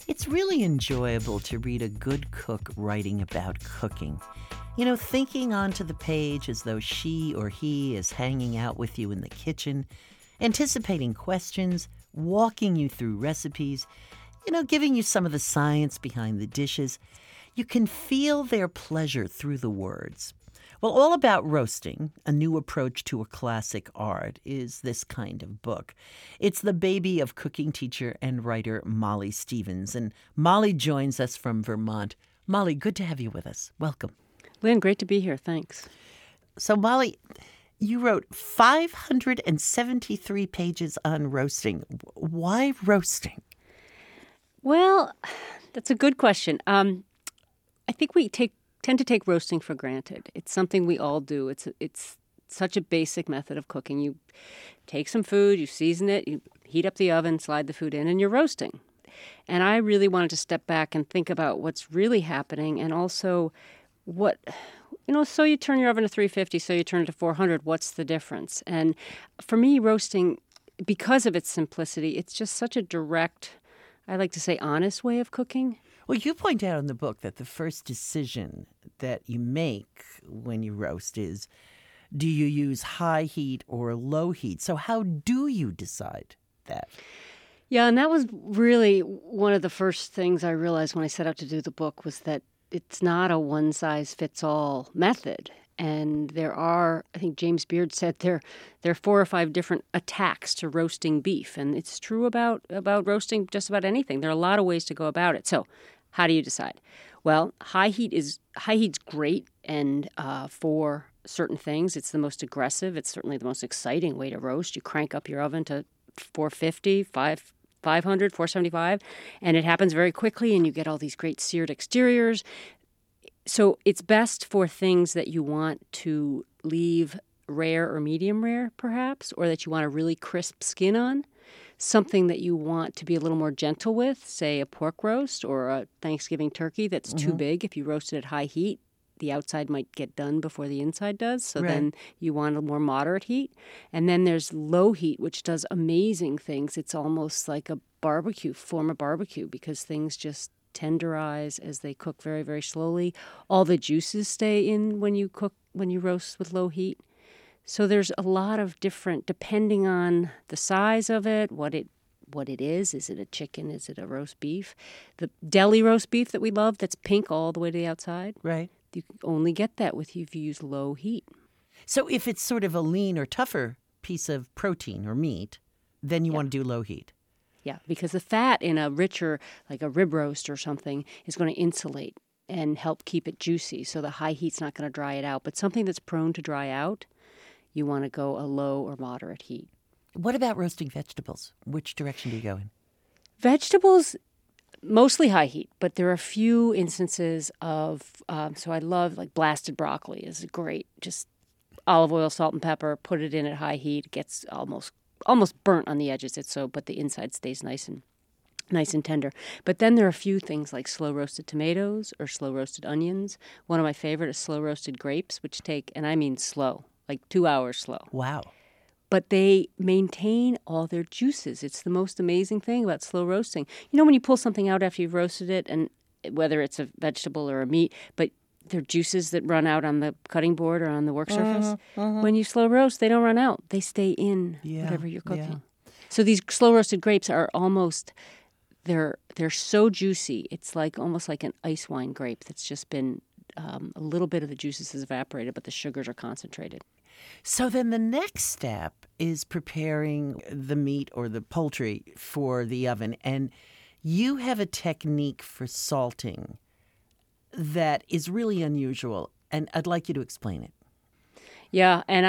It's really enjoyable to read a good cook writing about cooking. Thinking onto the page as though she or he is hanging out with you in the kitchen, anticipating questions, walking you through recipes, giving you some of the science behind the dishes. You can feel their pleasure through the words. Well, All About Roasting, a new approach to a classic art, is this kind of book. It's the baby of cooking teacher and writer Molly Stevens. And Molly joins us from Vermont. Molly, good to have you with us. Welcome. Lynn, great to be here. Thanks. So, Molly, you wrote 573 pages on roasting. Why roasting? Well, that's a good question. I think we tend to take roasting for granted. It's something we all do. It's such a basic method of cooking. You take some food, you season it, you heat up the oven, slide the food in, and you're roasting. And I really wanted to step back and think about what's really happening, and also so you turn your oven to 350, so you turn it to 400. What's the difference? And for me, roasting, because of its simplicity, it's just such a direct, I like to say, honest way of cooking. Well, you point out in the book that the first decision that you make when you roast is, do you use high heat or low heat? So how do you decide that? Yeah, and that was really one of the first things I realized when I set out to do the book, was that it's not a one-size-fits-all method. And there are, I think James Beard said, there are 4 or 5 different attacks to roasting beef. And it's true about roasting just about anything. There are a lot of ways to go about it. So how do you decide? Well, high heat's great, and for certain things, it's the most aggressive. It's certainly the most exciting way to roast. You crank up your oven to 450, 500, 475, and it happens very quickly, and you get all these great seared exteriors. So it's best for things that you want to leave rare or medium rare, perhaps, or that you want a really crisp skin on. Something that you want to be a little more gentle with, say a pork roast or a Thanksgiving turkey that's too big. If you roast it at high heat, the outside might get done before the inside does. So then you want a more moderate heat. And then there's low heat, which does amazing things. It's almost like a form of barbecue, because things just tenderize as they cook very, very slowly. All the juices stay in when you roast with low heat. So there's a lot of different, depending on the size of it, what it is. Is it a chicken? Is it a roast beef? The deli roast beef that we love, that's pink all the way to the outside. Right. You can only get that if you use low heat. So if it's sort of a lean or tougher piece of protein or meat, then you want to do low heat. Yeah, because the fat in a richer, like a rib roast or something, is going to insulate and help keep it juicy. So the high heat's not going to dry it out. But something that's prone to dry out, you want to go a low or moderate heat. What about roasting vegetables? Which direction do you go in? Vegetables, mostly high heat, but there are a few instances of, so I love, like, blasted broccoli is great. Just olive oil, salt, and pepper, put it in at high heat. It gets almost burnt on the edges, but the inside stays nice and tender. But then there are a few things like slow roasted tomatoes or slow roasted onions. One of my favorite is slow roasted grapes, which take, and I mean slow, like 2 hours slow. Wow. But they maintain all their juices. It's the most amazing thing about slow roasting. When you pull something out after you've roasted it, and whether it's a vegetable or a meat, but there are juices that run out on the cutting board or on the work surface. When you slow roast, they don't run out. They stay in whatever you're cooking. Yeah. So these slow roasted grapes are almost, they're so juicy. It's almost like an ice wine grape that's just been, a little bit of the juices has evaporated, but the sugars are concentrated. So then the next step is preparing the meat or the poultry for the oven. And you have a technique for salting that is really unusual. And I'd like you to explain it. Yeah, and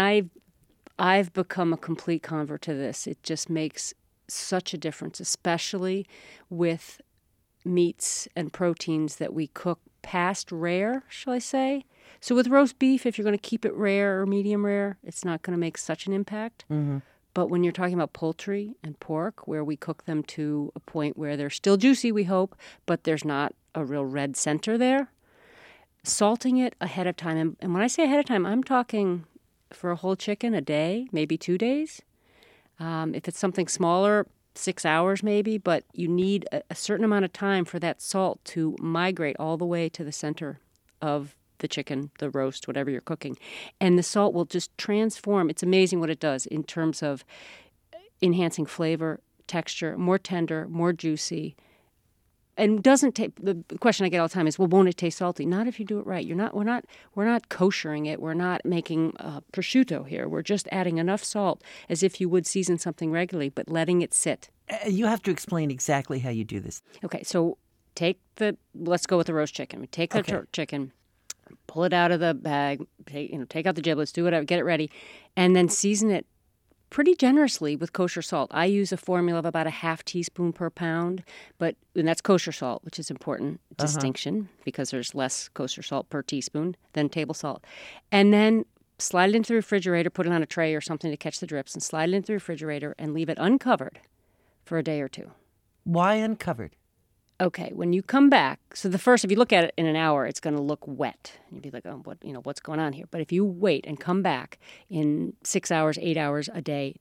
I've become a complete convert to this. It just makes such a difference, especially with meats and proteins that we cook past rare, shall I say. So with roast beef, if you're going to keep it rare or medium rare, it's not going to make such an impact. Mm-hmm. But when you're talking about poultry and pork, where we cook them to a point where they're still juicy, we hope, but there's not a real red center there, salting it ahead of time. And when I say ahead of time, I'm talking for a whole chicken a day, maybe 2 days. If it's something smaller, 6 hours maybe, but you need a certain amount of time for that salt to migrate all the way to the center of the chicken, the roast, whatever you're cooking. And the salt will just transform. It's amazing what it does in terms of enhancing flavor, texture, more tender, more juicy. And doesn't take, the question I get all the time is, well, won't it taste salty? Not if you do it right. We're not koshering it. We're not making prosciutto here. We're just adding enough salt as if you would season something regularly, but letting it sit. You have to explain exactly how you do this. Okay, so let's go with the roast chicken. We take the chicken, pull it out of the bag, take out the giblets, do whatever, get it ready, and then season it pretty generously with kosher salt. I use a formula of about a half teaspoon per pound, and that's kosher salt, which is important distinction because there's less kosher salt per teaspoon than table salt. And then slide it into the refrigerator, put it on a tray or something to catch the drips, and slide it into the refrigerator and leave it uncovered for a day or two. Why uncovered? Okay, when you come back, so if you look at it in an hour, it's going to look wet. You'd be like, oh, what's going on here? But if you wait and come back in 6 hours, 8 hours, a day,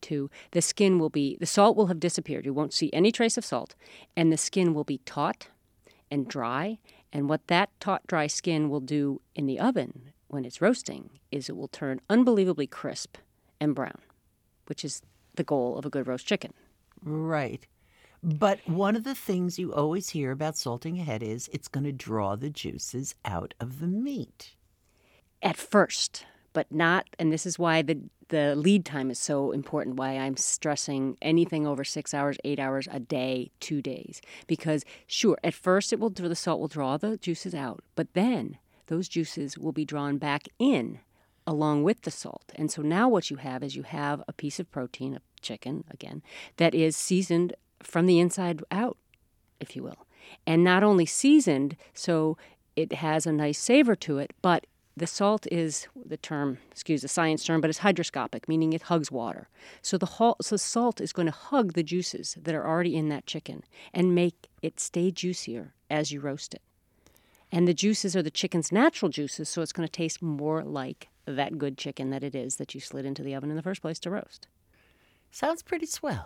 the salt will have disappeared. You won't see any trace of salt, and the skin will be taut and dry. And what that taut, dry skin will do in the oven when it's roasting is it will turn unbelievably crisp and brown, which is the goal of a good roast chicken. Right. But one of the things you always hear about salting ahead is it's going to draw the juices out of the meat. At first, but not, and this is why the lead time is so important, why I'm stressing anything over 6 hours, 8 hours, a day, 2 days. Because sure, at first the salt will draw the juices out, but then those juices will be drawn back in along with the salt. And so now what you have is a piece of protein, a chicken, again, that is seasoned from the inside out, if you will. And not only seasoned, so it has a nice savor to it, but the salt is the science term, but it's hygroscopic, meaning it hugs water. So the salt is going to hug the juices that are already in that chicken and make it stay juicier as you roast it. And the juices are the chicken's natural juices, so it's going to taste more like that good chicken that it is that you slid into the oven in the first place to roast. Sounds pretty swell.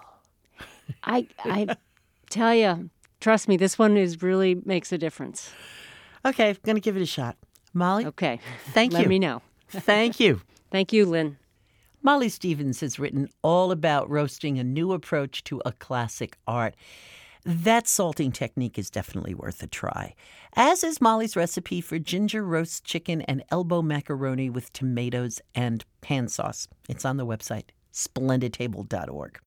I tell you, trust me, this one really makes a difference. Okay, I'm going to give it a shot. Molly? Okay. Thank you. Let me know. Thank you. Thank you, Lynn. Molly Stevens has written all about roasting, a new approach to a classic art. That salting technique is definitely worth a try, as is Molly's recipe for ginger roast chicken and elbow macaroni with tomatoes and pan sauce. It's on the website, splendidtable.org.